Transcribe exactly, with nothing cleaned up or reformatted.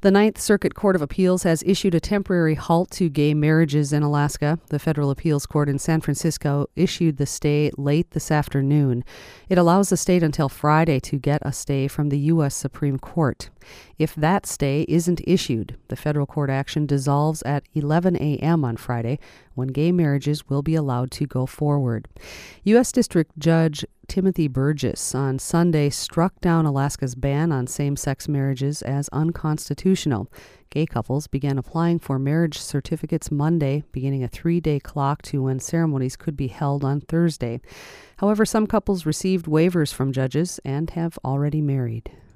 The Ninth Circuit Court of Appeals has issued a temporary halt to gay marriages in Alaska. The Federal Appeals Court in San Francisco issued the stay late this afternoon. It allows the state until Friday to get a stay from the U S Supreme Court. If that stay isn't issued, the federal court action dissolves at eleven a.m. on Friday, when gay marriages will be allowed to go forward. U S District Judge Timothy Burgess on Sunday struck down Alaska's ban on same-sex marriages as unconstitutional. Gay couples began applying for marriage certificates Monday, beginning a three-day clock to when ceremonies could be held on Thursday. However, some couples received waivers from judges and have already married.